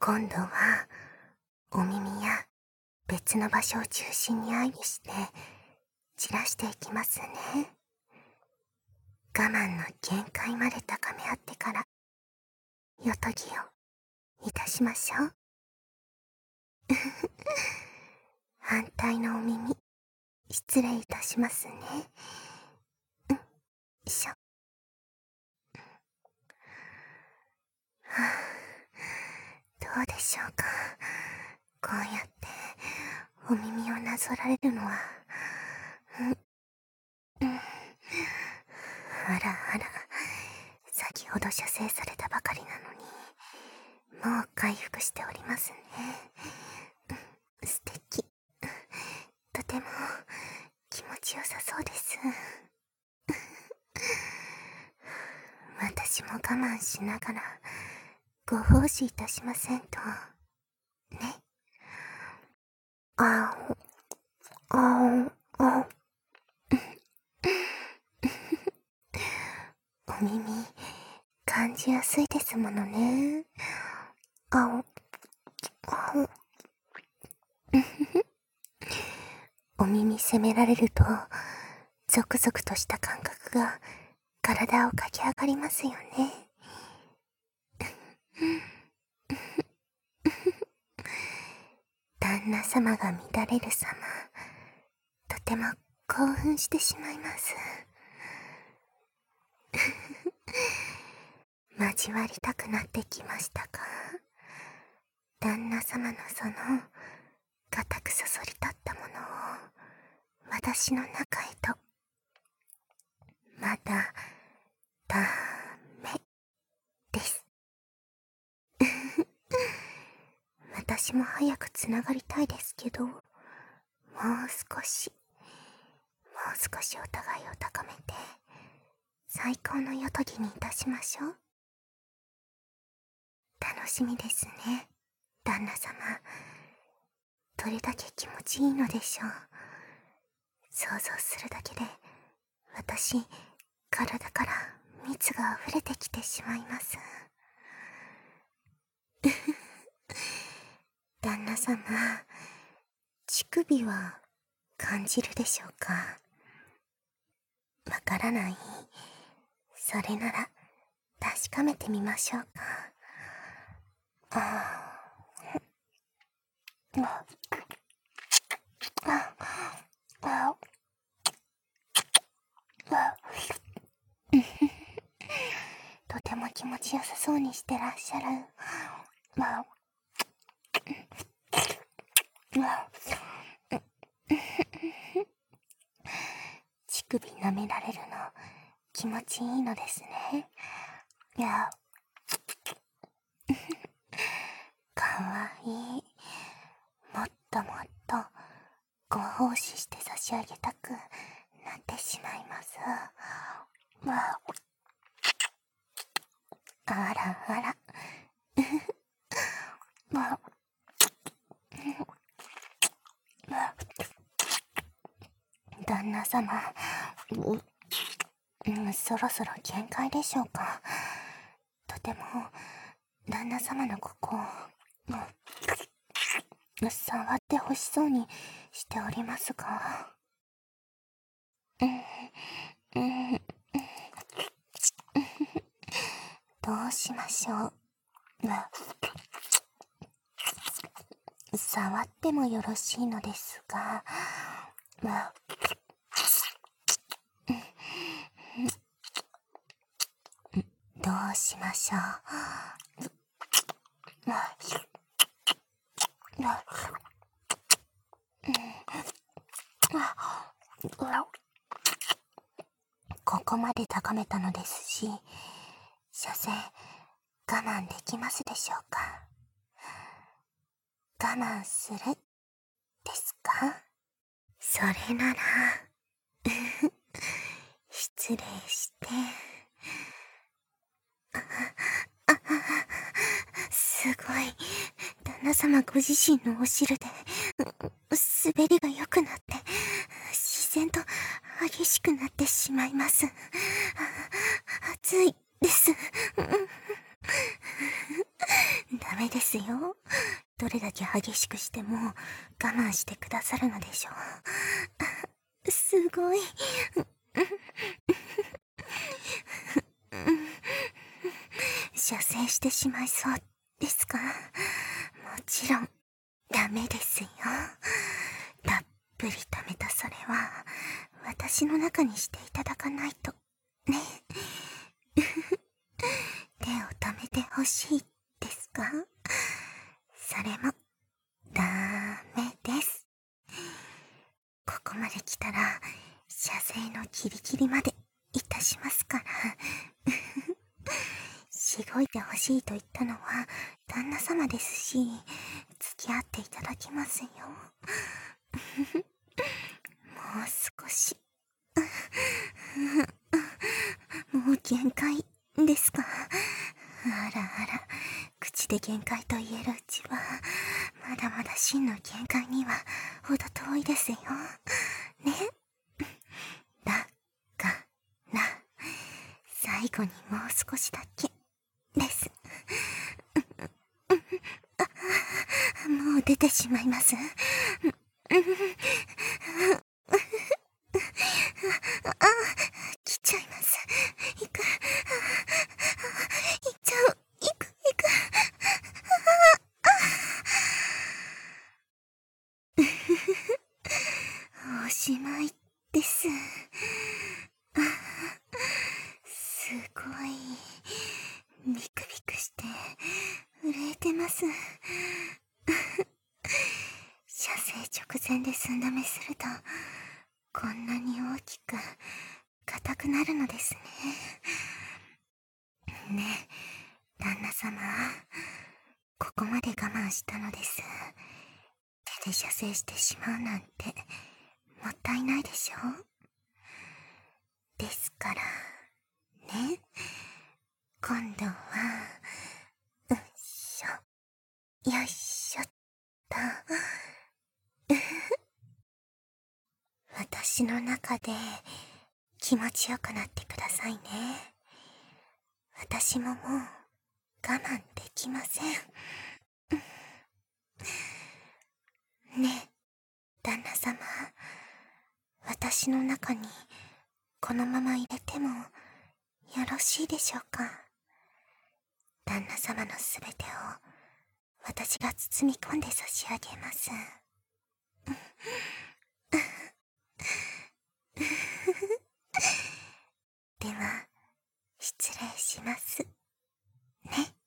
今度はお耳や別の場所を中心に愛にして散らしていきますね。我慢の限界まで高め合ってからよとぎをいたしましょう。反対のお耳失礼いたしますね。よいしょ。どうでしょうか。こうやってお耳をなぞられるのは、あらあら、先ほど射精されたばかりなのに、もう回復しておりますね。素敵。とても気持ちよさそうです。私も我慢しながらご奉仕いたしませんとね。あおあおあお耳感じやすいですものね。あおあおお耳責められるとゾクゾクとした感覚が体を駆け上がりますよね。旦那様が乱れる様、とても興奮してしまいます。交わりたくなってきましたか。旦那様のその固くそそり立ったものを私の中へと。まだダメです。私も早くつながりたいですけど、もう少しお互いを高めて最高のよとぎにいたしましょう。楽しみですね、旦那様。どれだけ気持ちいいのでしょう。想像するだけで私、体から蜜が溢れてきてしまいます。旦那様、乳首は感じるでしょうか。わからない。それなら確かめてみましょうか。とても気持ちよさそうにしてらっしゃる。乳首舐められるの気持ちいいのですね。かわいい。もっともっとご奉仕して差し上げたくなってしまいます。あらあら。旦那様、そろそろ限界でしょうか。とても旦那様のここを触ってほしそうにしておりますが。どうしましょう。触ってもよろしいのですが、どうしましょう。ここまで高めたのですし、所詮我慢できますでしょうか。我慢するですか。それなら失礼して。すごい。旦那様ご自身のお汁で滑りが良くなって自然と激しくなってしまいます。熱いです。ダメですよ。 よ。どれだけ激しくしても我慢してくださるのでしょう。すごい。射精してしまいそうですか？もちろんダメですよ。たっぷり溜めたそれは私の中にしていただかないとね。手を止めてほしいですか？それもダメです。ここまで来たら射精のギリギリまでいたしますから。しごいてほしいと言ったのは旦那様ですし、付き合っていただきますよ。もう少し。もう限界ですか？あらあら、口で限界と言えるうちはまだまだ真の限界にはほど遠いですよね。だから最後にもう少しだけです。もう出てしまいます。来ちゃいます。行く。行っちゃう。行く。おしまいです。すごいビクビクして震えてます。射精直前で寸止めするとこんなに大きく硬くなるのですね。ねえ旦那様、ここまで我慢したのです。手で射精してしまうなんてもったいないでしょ。ですからね、今度はよいしょよいしょっと。私の中で気持ちよくなってくださいね。私ももう我慢できません。ねえ旦那様、私の中にこのまま入れてもよろしいでしょうか？旦那様のすべてを私が包み込んで差し上げます。では失礼しますね。